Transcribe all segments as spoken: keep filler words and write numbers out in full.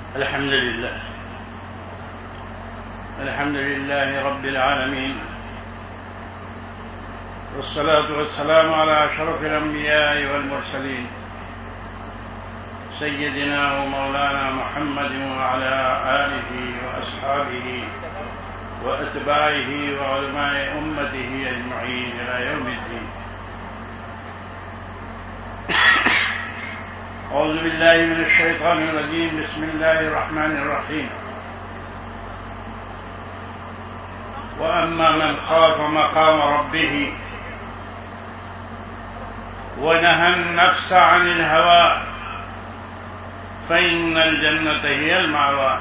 الحمد لله الحمد لله رب العالمين، والصلاة والسلام على أشرف الأنبياء والمرسلين سيدنا ومولانا محمد وعلى آله وأصحابه وأتباعه وعلماء أمته أجمعين إلى يوم الدين. أعوذ بالله من الشيطان الرجيم. بسم الله الرحمن الرحيم. وأما من خاف مقام ربه ونهى النفس عن الهوى فإن الجنة هي المأوى.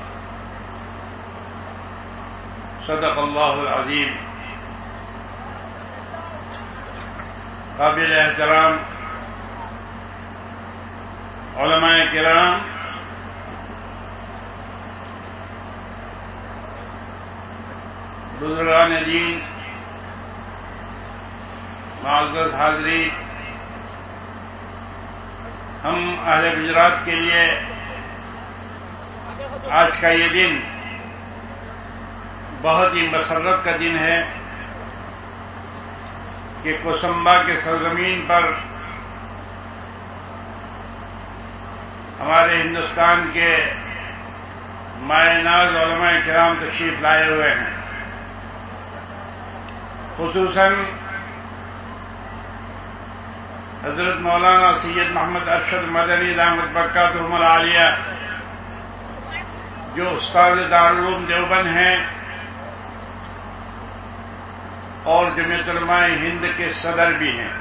صدق الله العظيم. قابل احترام علماء کرام، بزرگان دین، معزز حاضرین، ہم اہل گجرات کے لیے آج کا یہ دن بہت ہی مسرت کا دن ہے کہ کوسمبا کے سرزمین پر ہمارے ہندوستان کے مائع ناز علماء کرام تشریف لائے ہوئے ہیں. خصوصاً حضرت مولانا سید محمد ارشد مدنی دامت برکاتہم العالیہ، جو استاد دارالعلوم دیوبند ہیں اور جمعیت علماء ہند کے صدر بھی ہیں.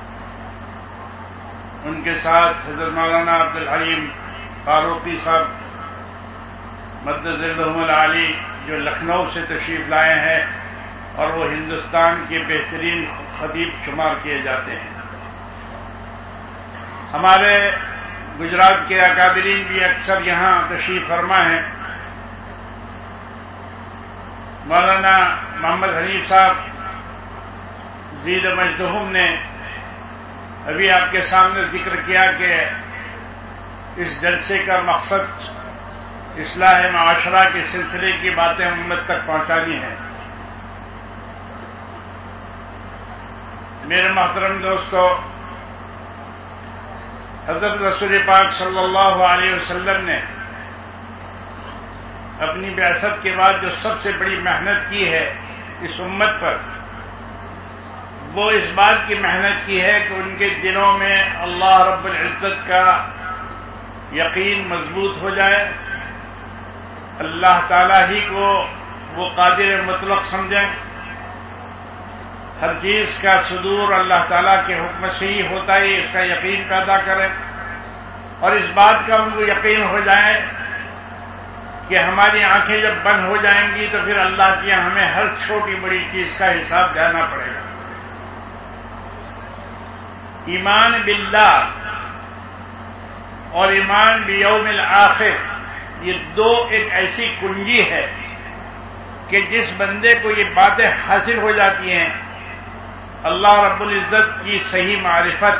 ان کے ساتھ حضرت مولانا عبد الحلیم فاروقی صاحب مدد ذلہم العالی، جو لکھنؤ سے تشریف لائے ہیں اور وہ ہندوستان کے بہترین خطیب شمار کیے جاتے ہیں. ہمارے گجرات کے اکابرین بھی اکثر یہاں تشریف فرما ہیں. مولانا محمد حنیف صاحب زید مجدہم نے ابھی آپ کے سامنے ذکر کیا کہ اس جلسے کا مقصد اصلاح معاشرہ کے سلسلے کی باتیں امت تک پہنچانی ہیں. میرے محترم دوستو، حضرت رسول پاک صلی اللہ علیہ وسلم نے اپنی بعثت کے بعد جو سب سے بڑی محنت کی ہے اس امت پر، وہ اس بات کی محنت کی ہے کہ ان کے دلوں میں اللہ رب العزت کا یقین مضبوط ہو جائے، اللہ تعالی ہی کو وہ قادر مطلق سمجھیں، ہر چیز کا صدور اللہ تعالیٰ کے حکم سے ہی ہوتا ہے، اس کا یقین پیدا کریں، اور اس بات کا ان کو یقین ہو جائے کہ ہماری آنکھیں جب بند ہو جائیں گی تو پھر اللہ کی ہمیں ہر چھوٹی بڑی چیز کا حساب دینا پڑے گا. ایمان باللہ اور ایمان بیوم الآخر، یہ دو ایک ایسی کنجی ہے کہ جس بندے کو یہ باتیں حاصل ہو جاتی ہیں، اللہ رب العزت کی صحیح معرفت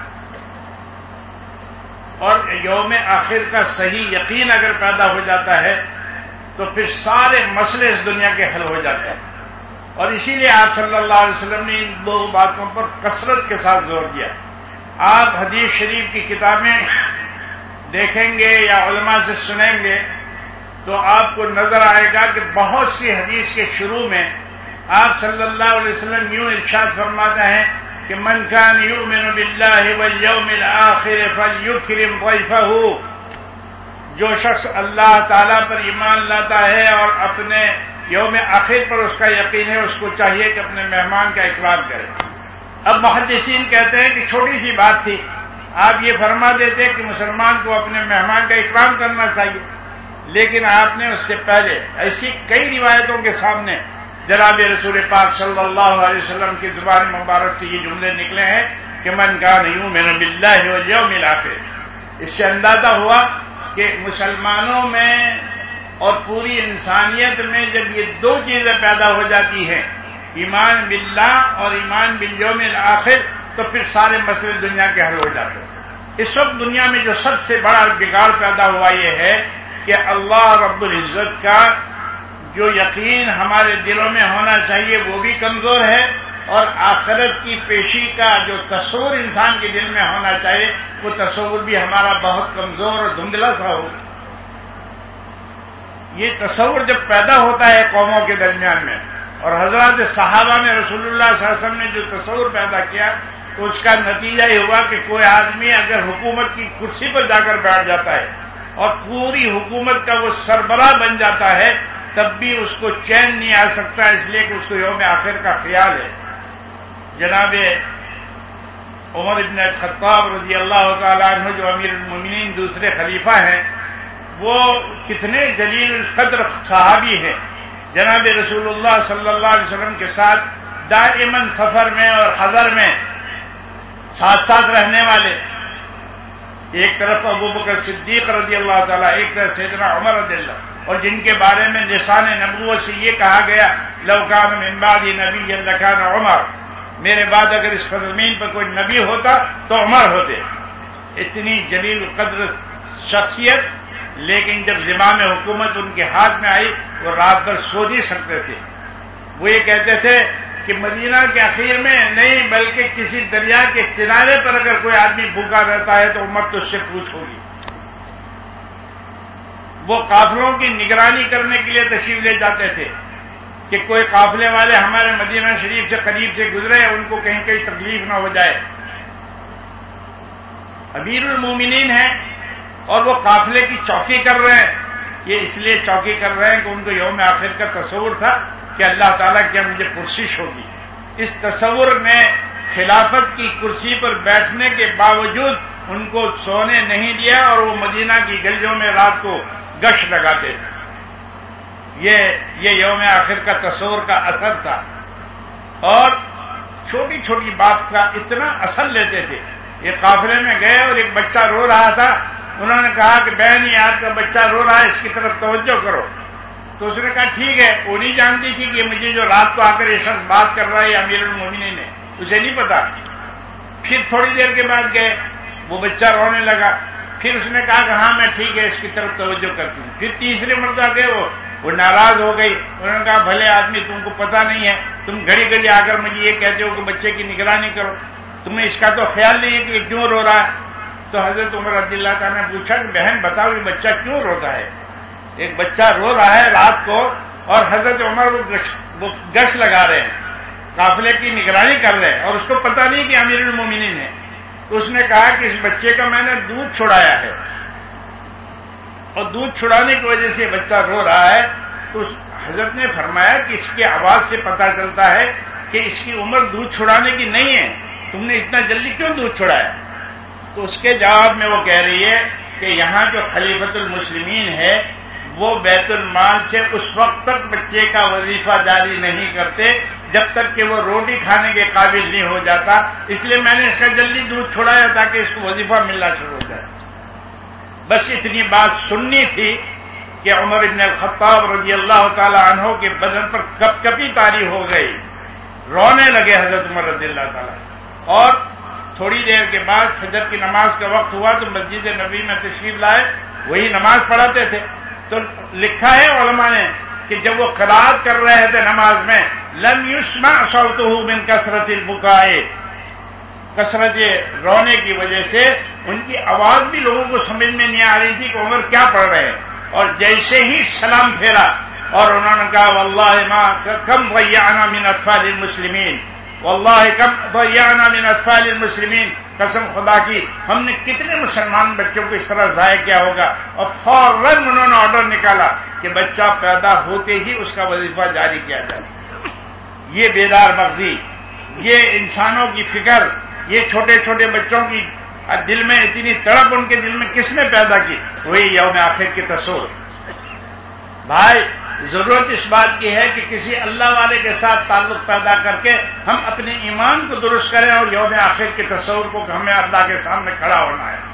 اور یوم آخر کا صحیح یقین اگر پیدا ہو جاتا ہے تو پھر سارے مسئلے اس دنیا کے حل ہو جاتے ہیں. اور اسی لیے آپ صلی اللہ علیہ وسلم نے ان دو باتوں پر کثرت کے ساتھ زور دیا. آپ حدیث شریف کی کتابیں دیکھیں گے یا علماء سے سنیں گے تو آپ کو نظر آئے گا کہ بہت سی حدیث کے شروع میں آپ صلی اللہ علیہ وسلم یوں ارشاد فرماتے ہیں کہ من کان یؤمن باللہ والیوم الآخر فلیکرم ضیفہ، جو شخص اللہ تعالیٰ پر ایمان لاتا ہے اور اپنے یوم آخر پر اس کا یقین ہے، اس کو چاہیے کہ اپنے مہمان کا اکرام کرے. اب محدثین کہتے ہیں کہ چھوٹی سی بات تھی، آپ یہ فرما دیتے کہ مسلمان کو اپنے مہمان کا اکرام کرنا چاہیے، لیکن آپ نے اس سے پہلے ایسی کئی روایتوں کے سامنے جناب رسول پاک صلی اللہ علیہ وسلم کی زبان مبارک سے یہ جملے نکلے ہیں کہ من کان یؤمن باللہ والیوم الآخر. اس سے اندازہ ہوا کہ مسلمانوں میں اور پوری انسانیت میں جب یہ دو چیزیں پیدا ہو جاتی ہیں، ایمان باللہ اور ایمان بالیوم الآخر، تو پھر سارے مسئلے دنیا کے حل ہو جاتے ہیں. اس وقت دنیا میں جو سب سے بڑا بگاڑ پیدا ہوا یہ ہے کہ اللہ رب العزت کا جو یقین ہمارے دلوں میں ہونا چاہیے وہ بھی کمزور ہے، اور آخرت کی پیشی کا جو تصور انسان کے دل میں ہونا چاہیے وہ تصور بھی ہمارا بہت کمزور اور دھندلا سا ہوگا۔ یہ تصور جب پیدا ہوتا ہے قوموں کے درمیان میں، اور حضرات صحابہ میں رسول اللہ صلی اللہ علیہ وسلم نے جو تصور پیدا کیا تو اس کا نتیجہ یہ ہوا کہ کوئی آدمی اگر حکومت کی کرسی پر جا کر بیٹھ جاتا ہے اور پوری حکومت کا وہ سربراہ بن جاتا ہے تب بھی اس کو چین نہیں آ سکتا، اس لیے کہ اس کو یوم آخر کا خیال ہے۔ جناب عمر بن الخطاب رضی اللہ تعالیٰ عنہ جو امیر المومنین دوسرے خلیفہ ہیں، وہ کتنے جلیل القدر صحابی ہیں، جناب رسول اللہ صلی اللہ علیہ وسلم کے ساتھ دائماً سفر میں اور حضر میں ساتھ ساتھ رہنے والے، ایک طرف ابو بکر صدیق رضی اللہ تعالیٰ، ایک طرف سیدنا عمر رضی اللہ، اور جن کے بارے میں لسان نبوت سے یہ کہا گیا لو کان من بعد نبی لکان عمر، میرے بعد اگر اس زمین پر کوئی نبی ہوتا تو عمر ہوتے۔ اتنی جلیل القدر شخصیت، لیکن جب زمام حکومت ان کے ہاتھ میں آئی وہ رات بھر سو نہیں سکتے تھے۔ وہ یہ کہتے تھے کہ مدینہ کے اخیر میں نہیں بلکہ کسی دریا کے کنارے پر اگر کوئی آدمی بھوکا رہتا ہے تو عمر تو اس سے پوچھ ہوگی۔ وہ قافلوں کی نگرانی کرنے کے لیے تشریف لے جاتے تھے کہ کوئی قافلے والے ہمارے مدینہ شریف سے قریب سے گزرے، ان کو کہیں کہیں تکلیف نہ ہو جائے۔ امیر المومنین ہیں اور وہ قافلے کی چوکی کر رہے ہیں، یہ اس لیے چوکی کر رہے ہیں کہ ان کو یوم آخر کا تصور تھا کہ اللہ تعالیٰ کیا مجھے پرسش ہوگی۔ اس تصور نے خلافت کی کرسی پر بیٹھنے کے باوجود ان کو سونے نہیں دیا، اور وہ مدینہ کی گلیوں میں رات کو گشت لگاتے تھے۔ یہ یہ یوم آخر کا تصور کا اثر تھا، اور چھوٹی چھوٹی بات کا اتنا اثر لیتے تھے۔ یہ قافلے میں گئے اور ایک بچہ رو رہا تھا، انہوں نے کہا کہ بہن یہ آپ کا بچہ رو رہا ہے، اس کی طرف توجہ کرو۔ تو اس نے کہا ٹھیک ہے۔ وہ نہیں جانتی تھی کہ مجھے جو رات کو آ کر یہ شخص بات کر رہا ہے امیر المومنین نے، اسے نہیں پتا۔ پھر تھوڑی دیر کے بعد گئے، وہ بچہ رونے لگا، پھر اس نے کہا کہ ہاں میں ٹھیک ہے اس کی طرف توجہ کرتی ہوں۔ پھر تیسری مرتبہ گئے، وہ وہ ناراض ہو گئی، انہوں نے کہا بھلے آدمی تم کو پتا نہیں ہے، تم گھڑی گھڑی آ کر مجھے یہ کہتے ہو کہ بچے کی نگرانی کرو، تمہیں اس کا تو خیال نہیں ہے کہ یہ کیوں رو رہا ہے۔ تو حضرت عمر رضی اللہ تعالیٰ نے پوچھا کہ بہن بتاؤ یہ بچہ کیوں روتا ہے؟ ایک بچہ رو رہا ہے رات کو، اور حضرت عمر وہ گشت لگا رہے ہیں، قافلے کی نگرانی کر رہے ہیں، اور اس کو پتا نہیں کہ امیر المومنین ہے۔ تو اس نے کہا کہ اس بچے کا میں نے دودھ چھڑایا ہے، اور دودھ چھڑانے کی وجہ سے بچہ رو رہا ہے۔ تو حضرت نے فرمایا کہ اس کی آواز سے پتا چلتا ہے کہ اس کی عمر دودھ چھڑانے کی نہیں ہے، تم نے اتنا جلدی کیوں دودھ چھڑایا؟ تو اس کے جواب میں وہ کہہ رہی ہے کہ یہاں جو خلیفۃ المسلمین ہے وہ بیت المال سے اس وقت تک بچے کا وظیفہ جاری نہیں کرتے جب تک کہ وہ روٹی کھانے کے قابل نہیں ہو جاتا، اس لیے میں نے اس کا جلدی دودھ چھڑایا تاکہ اس کو وظیفہ ملنا شروع ہو جائے۔ بس اتنی بات سننی تھی کہ عمر بن الخطاب رضی اللہ تعالی عنہ کے بدن پر کپ کپی طاری ہو گئی، رونے لگے حضرت عمر رضی اللہ تعالیٰ۔ اور تھوڑی دیر کے بعد فجر کی نماز کا وقت ہوا تو مسجد نبوی میں تشریف لائے، وہی نماز پڑھاتے تھے۔ تو لکھا ہے علماء نے کہ جب وہ قرات کر رہے تھے نماز میں، لم یسمع صوتہ من کثرت البکاء، کثرت رونے کی وجہ سے ان کی آواز بھی لوگوں کو سمجھ میں نہیں آ رہی تھی کہ عمر کیا پڑھ رہے ہیں۔ اور جیسے ہی سلام پھیرا اور انہوں نے کہا واللہ ما کم ضیعنا من اطفال المسلمین، واللہ کم ضیعنا من اطفال المسلمین، قسم خدا کی ہم نے کتنے مسلمان بچوں کو اس طرح ضائع کیا ہوگا۔ اور فوراً انہوں نے آرڈر نکالا کہ بچہ پیدا ہوتے ہی اس کا وظیفہ جاری کیا جائے۔ یہ بیدار مغزی، یہ انسانوں کی فکر، یہ چھوٹے چھوٹے بچوں کی دل میں اتنی تڑپ ان کے دل میں کس نے پیدا کی؟ وہی یوم آخر کے تصور۔ بھائی ضرورت اس بات کی ہے کہ کسی اللہ والے کے ساتھ تعلق پیدا کر کے ہم اپنے ایمان کو درست کریں، اور یوم آخر کے تصور کو کہ ہمیں اللہ کے سامنے کھڑا ہونا ہے۔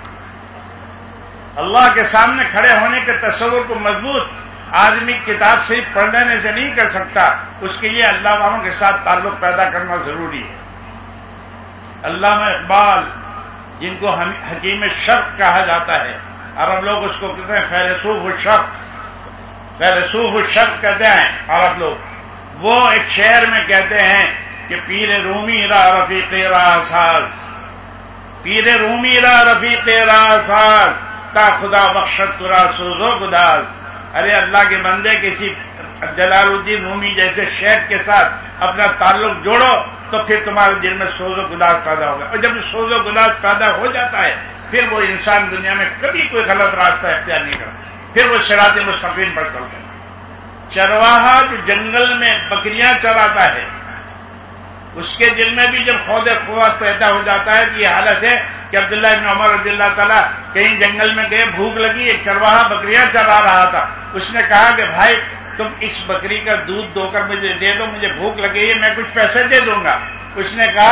اللہ کے سامنے کھڑے ہونے کے تصور کو مضبوط آدمی کتاب سے پڑھ لینے سے نہیں کر سکتا، اس کے لیے اللہ والوں کے ساتھ تعلق پیدا کرنا ضروری ہے۔ علامہ اقبال جن کو حکیم شرق کہا جاتا ہے، عرب لوگ اس کو کہتے ہیں فیلسوف الشرق، فیلسوف الشرق کہتے ہیں عرب لوگ. وہ ایک شعر میں کہتے ہیں کہ پیر رومی را رفیق را ساز، پیر رومی را رفیق را ساز، تا خدا بخشت ترا سوز و گداز. ارے اللہ کے بندے کسی جلال الدین رومی جیسے شیخ کے ساتھ اپنا تعلق جوڑو تو پھر تمہارے دل میں سوز و گداز پیدا ہوگا. اور جب سوز و گداز پیدا ہو جاتا ہے پھر وہ انسان دنیا میں کبھی کوئی غلط راستہ اختیار نہیں کرتا، پھر وہ صراط مستقیم پر چلتا ہے. چرواہا جو جنگل میں بکریاں چراتا ہے اس کے دل میں بھی جب خود خوف پیدا ہو جاتا ہے کہ یہ حالت ہے کہ عبداللہ ابن عمر رضی اللہ تعالیٰ کہیں جنگل میں گئے، بھوک لگی، ایک چرواہا بکریاں چرا رہا تھا. اس نے کہا کہ بھائی تم اس بکری کا دودھ دو کر مجھے دے دو، مجھے بھوک لگی ہے، میں کچھ پیسے دے دوں گا. اس نے کہا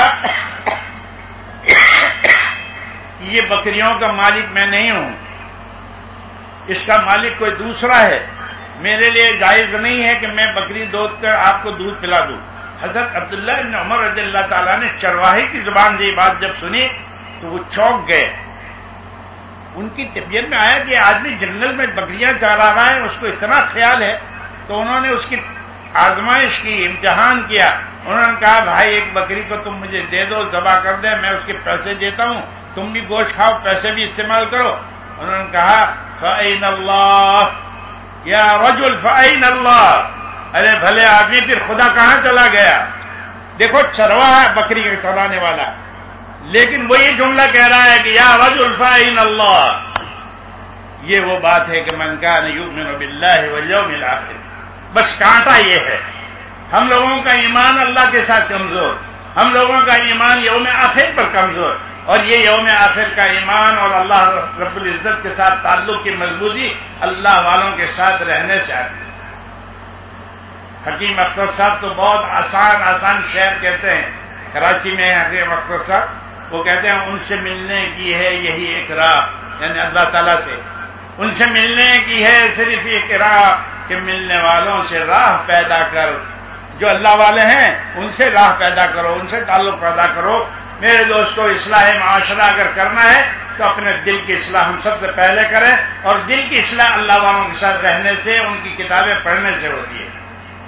یہ بکریوں کا مالک میں نہیں ہوں، اس کا مالک کوئی دوسرا ہے، میرے لیے جائز نہیں ہے کہ میں بکری دودھ کر آپ کو دودھ پلا دوں. حضرت عبداللہ ابن عمر رضی اللہ تعالیٰ نے چرواہے کی زبان سے یہ بات جب سنی تو وہ چونک گئے. ان کی طبیعت میں آیا کہ آدمی جنگل میں بکریاں چرا رہا ہے، اس کو اتنا خیال ہے، تو انہوں نے اس کی آزمائش کی، امتحان کیا. انہوں نے کہا بھائی ایک بکری کو تم مجھے دے دو، ذبح کر دیں، میں اس کے پیسے دیتا ہوں، تم بھی گوشت کھاؤ، پیسے بھی استعمال کرو. انہوں نے کہا فَأَيْنَ اللَّهُ یا رجل فَأَيْنَ اللَّهُ، ارے بھلے آدمی پھر خدا کہاں چلا گیا. دیکھو چرواہا بکری کا چرانے والا، لیکن وہ یہ جملہ کہہ رہا ہے کہ یا رجل فَأَيْنَ اللَّهُ. یہ وہ بات ہے کہ من کان یؤمن باللہ والیوم الآخر. بس کانٹا یہ ہے، ہم لوگوں کا ایمان اللہ کے ساتھ کمزور، ہم لوگوں کا ایمان یوم آخر پر کمزور، اور یہ یوم آخر کا ایمان اور اللہ رب العزت کے ساتھ تعلق کی مضبوطی اللہ والوں کے ساتھ رہنے سے آتی ہے. حکیم اختر صاحب تو بہت آسان آسان شعر کہتے ہیں. کراچی میں حکیم اختر صاحب وہ کہتے ہیں ان سے ملنے کی ہے یہی ایک راہ، یعنی اللہ تعالیٰ سے ان سے ملنے کی ہے صرف ایک راہ کہ ملنے والوں سے راہ پیدا کر. جو اللہ والے ہیں ان سے راہ پیدا کرو، ان سے تعلق پیدا کرو. میرے دوستو اصلاح معاشرہ اگر کرنا ہے تو اپنے دل کی اصلاح ہم سب سے پہلے کریں، اور دل کی اصلاح اللہ والوں کے ساتھ رہنے سے، ان کی کتابیں پڑھنے سے ہوتی ہے.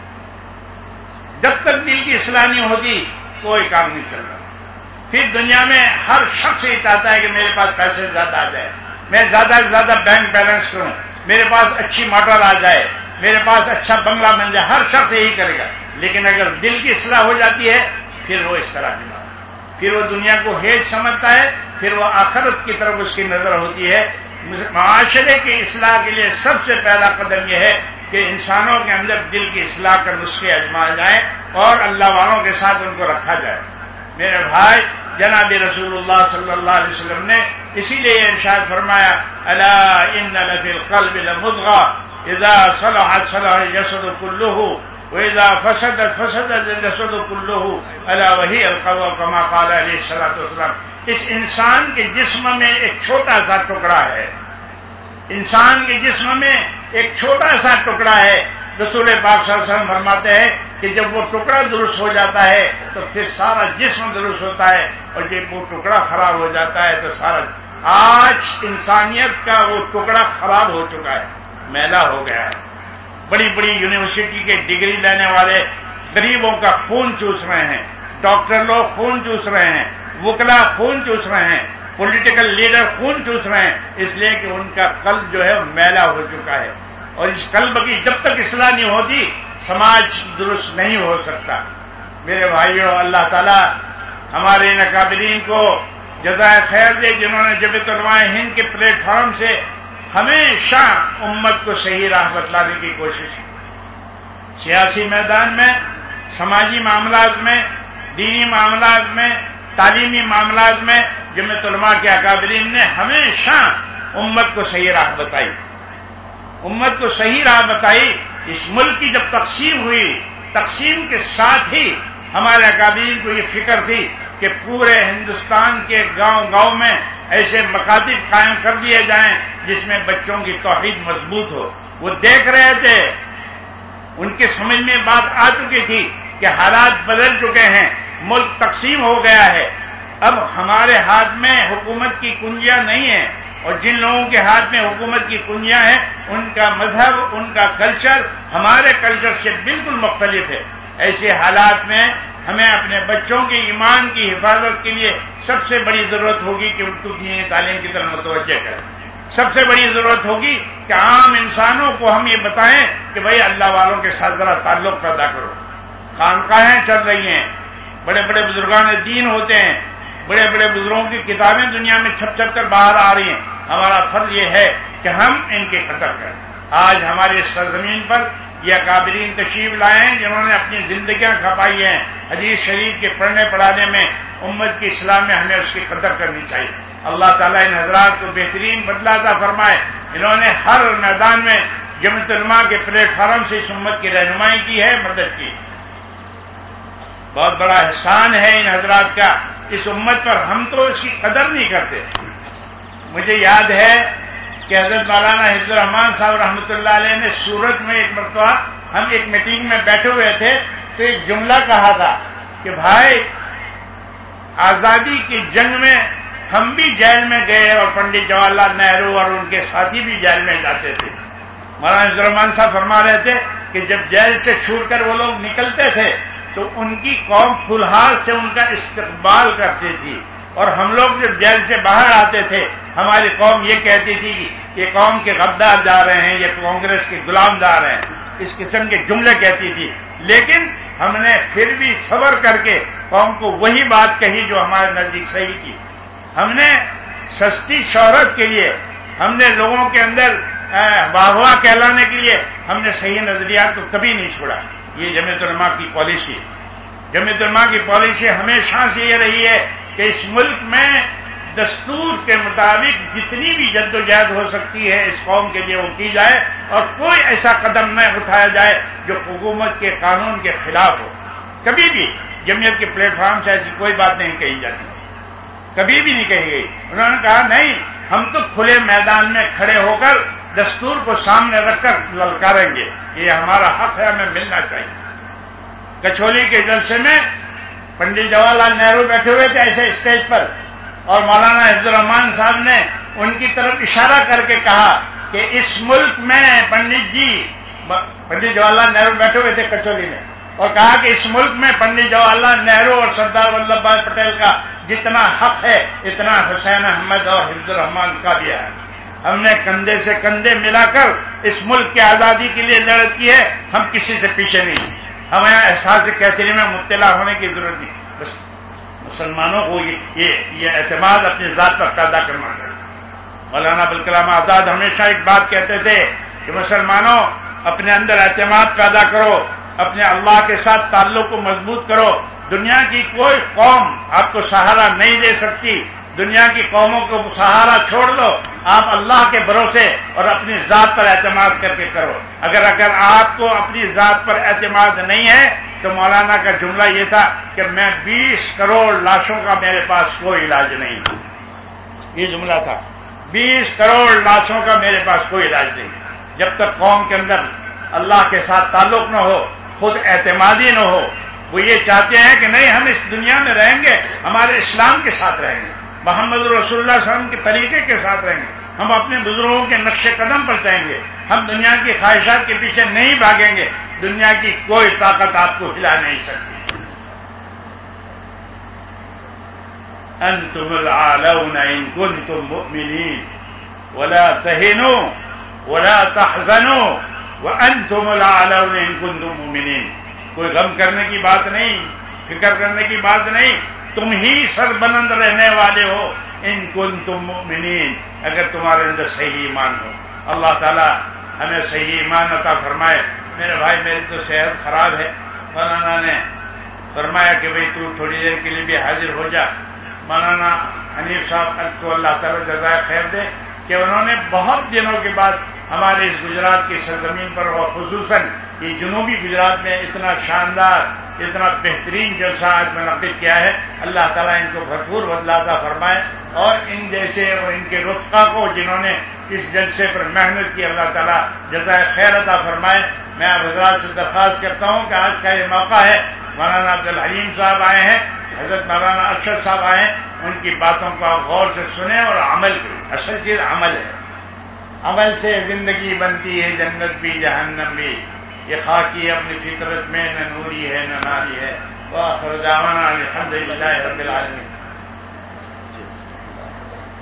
جب تک دل کی اصلاح نہیں ہوتی کوئی کام نہیں چل رہا. پھر دنیا میں ہر شخص یہ چاہتا ہے کہ میرے پاس پیسے زیادہ آ جائے، میں زیادہ سے زیادہ بینک بیلنس کروں، میرے پاس اچھی موٹر آ جائے، میرے پاس اچھا بنگلہ مل جائے. ہر شخص یہی کرے گا. لیکن اگر دل کی اصلاح ہو جاتی ہے پھر وہ اس طرح کی بات، پھر وہ دنیا کو ہیج سمجھتا ہے، پھر وہ آخرت کی طرف اس کی نظر ہوتی ہے. معاشرے کی اصلاح کے لیے سب سے پہلا قدم یہ ہے کہ انسانوں کے اندر دل کی اصلاح کر نسخے آزمائے جائیں اور اللہ والوں کے ساتھ ان کو رکھا جائے. میرے بھائی جناب رسول اللہ صلی اللہ علیہ وسلم نے اسی لیے ارشاد فرمایا الا ان لفی القلب لمضغہ اذا صلحت صلح الجسد كله واذا فسدت فسد الجسد كله الا وهي القلب كما قال علیہ الصلوۃ والسلام. اس انسان کے جسم میں ایک چھوٹا سا ٹکڑا ہے، انسان کے جسم میں ایک چھوٹا سا ٹکڑا ہے. رسول پاک صلی اللہ علیہ وسلم فرماتے ہیں کہ جب وہ ٹکڑا درست ہو جاتا ہے تو پھر سارا جسم درست ہوتا ہے، اور جب وہ ٹکڑا خراب ہو جاتا ہے تو سارا. آج انسانیت کا وہ ٹکڑا خراب ہو چکا ہے، میلا ہو گیا ہے. بڑی بڑی یونیورسٹی کے ڈگری لینے والے غریبوں کا خون چوس رہے ہیں، ڈاکٹر لوگ خون چوس رہے ہیں، وکلا خون چوس رہے ہیں، پولیٹیکل لیڈر خون چوس رہے ہیں، اس لیے کہ ان کا قلب جو ہے میلا ہو چکا ہے. اور اس قلب کی جب تک اصلاح نہیں ہوتی سماج درست نہیں ہو سکتا. میرے بھائیوں اللہ تعالیٰ ہمارے ان اکابرین کو جزائے خیر دے جنہوں نے جبہت علماء ہند کے پلیٹ فارم سے ہمیشہ امت کو صحیح راہ بتلانے کی کوشش کی. سیاسی میدان میں، سماجی معاملات میں، دینی معاملات میں، تعلیمی معاملات میں جمعیت علماء کے اکابرین نے ہمیشہ امت کو صحیح راہ بتائی، امت کو صحیح راہ بتائی. اس ملک کی جب تقسیم ہوئی، تقسیم کے ساتھ ہی ہمارے اکابرین کو یہ فکر تھی کہ پورے ہندوستان کے گاؤں گاؤں میں ایسے مکاتب قائم کر دیے جائیں جس میں بچوں کی توحید مضبوط ہو. وہ دیکھ رہے تھے، ان کے سمجھ میں بات آ چکی تھی کہ حالات بدل چکے ہیں، ملک تقسیم ہو گیا ہے. اب ہمارے ہاتھ میں حکومت کی کنجیاں نہیں ہیں، اور جن لوگوں کے ہاتھ میں حکومت کی کنجیاں ہیں ان کا مذہب، ان کا کلچر ہمارے کلچر سے بالکل مختلف ہے۔ ایسے حالات میں ہمیں اپنے بچوں کے ایمان کی حفاظت کے لیے سب سے بڑی ضرورت ہوگی کہ ان کو دینی تعلیم کی طرف متوجہ کریں۔ سب سے بڑی ضرورت ہوگی کہ عام انسانوں کو ہم یہ بتائیں کہ بھائی اللہ والوں کے ساتھ ذرا تعلق پیدا کرو۔ خانقاہیں چل رہی ہیں، بڑے بڑے بزرگان دین ہوتے ہیں، بڑے بڑے بزرگوں کی کتابیں دنیا میں چھپ چھپ کر باہر آ رہی ہیں۔ ہمارا فرض یہ ہے کہ ہم ان کی قدر کریں۔ آج ہماری سرزمین پر یہ اکابرین تشریف لائے ہیں جنہوں نے اپنی زندگیاں کھپائی ہیں حدیث شریف کے پڑھنے پڑھانے میں، امت کی اصلاح میں ہمیں اس کی قدر کرنی چاہیے۔ اللہ تعالیٰ ان حضرات کو بہترین بدلہ عطا فرمائے۔ انہوں نے ہر میدان میں جمعیت علماء کے پلیٹ فارم سے اس امت کی رہنمائی کی ہے، مدد کی۔ بہت بڑا احسان ہے ان حضرات کا اس امت پر، ہم تو اس کی قدر نہیں کرتے۔ مجھے یاد ہے کہ حضرت مولانا حفظ الرحمان صاحب رحمۃ اللہ علیہ نے سورت میں ایک مرتبہ ہم ایک میٹنگ میں بیٹھے ہوئے تھے تو ایک جملہ کہا تھا کہ بھائی آزادی کی جنگ میں ہم بھی جیل میں گئے اور پنڈت جواہر لال نہرو اور ان کے ساتھی بھی جیل میں جاتے تھے۔ مولانا حفظ الرحمان صاحب فرما رہے تھے کہ جب جیل سے چھوٹ کر وہ لوگ نکلتے تھے تو ان کی قوم فلحال سے ان کا استقبال کرتی تھی، اور ہم لوگ جب جیل سے باہر آتے تھے ہماری قوم یہ کہتی تھی کہ یہ قوم کے غدار جا رہے ہیں، یہ کانگریس کے غلام جا رہے ہیں، اس قسم کے جملے کہتی تھی۔ لیکن ہم نے پھر بھی صبر کر کے قوم کو وہی بات کہی جو ہمارے نزدیک صحیح تھی۔ ہم نے سستی شہرت کے لیے، ہم نے لوگوں کے اندر واہ واہ کہلانے کے لیے ہم نے صحیح نظریات کو کبھی نہیں چھوڑا۔ یہ جمعیت علماء کی پالیسی ہے۔ جمعیت علماء کی پالیسی ہمیشہ سے یہ رہی ہے کہ اس ملک میں دستور کے مطابق جتنی بھی جد و جہد ہو سکتی ہے اس قوم کے لیے وہ کی جائے، اور کوئی ایسا قدم نہ اٹھایا جائے جو حکومت کے قانون کے خلاف ہو۔ کبھی بھی جمعیت کے پلیٹ فارم سے ایسی کوئی بات نہیں کہی جاتی، کبھی بھی نہیں کہی گئی۔ انہوں نے کہا نہیں، ہم تو کھلے میدان میں کھڑے ہو کر دستور کو سامنے رکھ کر للکاریں گے، یہ ہمارا حق ہے، ہمیں ملنا چاہیے۔ کچھولی کے جلسے میں پنڈت جواہر لال نہرو بیٹھے ہوئے تھے ایسے اسٹیج پر، اور مولانا حفظ الرحمان صاحب نے ان کی طرف اشارہ کر کے کہا کہ اس ملک میں پنڈت جی پنڈت جواہر لال نہرو بیٹھے ہوئے تھے کچھولی میں، اور کہا کہ اس ملک میں پنڈت جواہر لال نہرو اور سردار ولبھ بھائی پٹیل کا جتنا حق ہے اتنا حسین احمد اور حفظ الرحمان کا بھی ہے۔ ہم نے کندھے سے کندھے ملا کر اس ملک کی آزادی کے لیے لڑت کی ہے، ہم کسی سے پیچھے نہیں۔ ہمیں احساس کیفری میں مبتلا ہونے کی ضرورت نہیں، بس مسلمانوں کو یہ, یہ, یہ اعتماد اپنی ذات پر پیدا کرنا چاہیے۔ مولانا ابوالکلام آزاد ہمیشہ ایک بات کہتے تھے کہ مسلمانوں اپنے اندر اعتماد پیدا کرو، اپنے اللہ کے ساتھ تعلق کو مضبوط کرو۔ دنیا کی کوئی قوم آپ کو سہارا نہیں دے سکتی، دنیا کی قوموں کو سہارا چھوڑ دو، آپ اللہ کے بھروسے اور اپنی ذات پر اعتماد کر کے کرو۔ اگر اگر آپ کو اپنی ذات پر اعتماد نہیں ہے تو مولانا کا جملہ یہ تھا کہ میں بیس کروڑ لاشوں کا میرے پاس کوئی علاج نہیں، یہ جملہ تھا، بیس کروڑ لاشوں کا میرے پاس کوئی علاج نہیں۔ جب تک قوم کے اندر اللہ کے ساتھ تعلق نہ ہو، خود اعتمادی نہ ہو، وہ یہ چاہتے ہیں کہ نہیں ہم اس دنیا میں رہیں گے، ہمارے اسلام کے ساتھ رہیں گے، محمد رسول اللہ صلی اللہ علیہ وسلم کے طریقے کے ساتھ رہیں گے، ہم اپنے بزرگوں کے نقش قدم پر چلیں گے، ہم دنیا کی خواہشات کے پیچھے نہیں بھاگیں گے، دنیا کی کوئی طاقت آپ کو ہلا نہیں سکتی۔ انتم العالون ان کنتم مؤمنین ولا تہنوا ولا تحزنوا وانتم العالون ان کنتم مؤمنین۔ کوئی غم کرنے کی بات نہیں، فکر کرنے کی بات نہیں، تم ہی سربلند رہنے والے ہو ان کنتم مؤمنین، اگر تمہارے اندر صحیح ایمان ہو۔ اللہ تعالی ہمیں صحیح ایمان عطا فرمائے۔ میرے بھائی میری تو صحت خراب ہے، مولانا نے فرمایا کہ بھئی تو تھوڑی دیر کے لیے بھی حاضر ہو جا۔ مولانا حنیف صاحب کو اللہ تعالی جزائے خیر دے کہ انہوں نے بہت دنوں کے بعد ہمارے اس گجرات کی سرزمین پر اور خصوصاً یہ جنوبی گجرات میں اتنا شاندار اتنا بہترین جلسہ آج منعقد کیا ہے۔ اللہ تعالیٰ ان کو بھرپور بدلہ عطا فرمائے، اور ان جیسے اور ان کے رفقا کو جنہوں نے اس جلسے پر محنت کی اللہ تعالیٰ جزائے خیر عطا فرمائے۔ میں آپ حضرات سے درخواست کرتا ہوں کہ آج کا یہ موقع ہے، مولانا عبدالحلیم صاحب آئے ہیں، حضرت مولانا ارشد صاحب آئے ہیں، ان کی باتوں کو آپ غور سے سنیں اور عمل کریں۔ اصل چیز عمل ہے، عمل سے زندگی بنتی ہے، جنت بھی جہنم بھی. یہ خاکی اپنی فطرت میں نہ نوری ہے نہ ناری ہے. وآخر دعوانا الحمد للہ رب العالمین.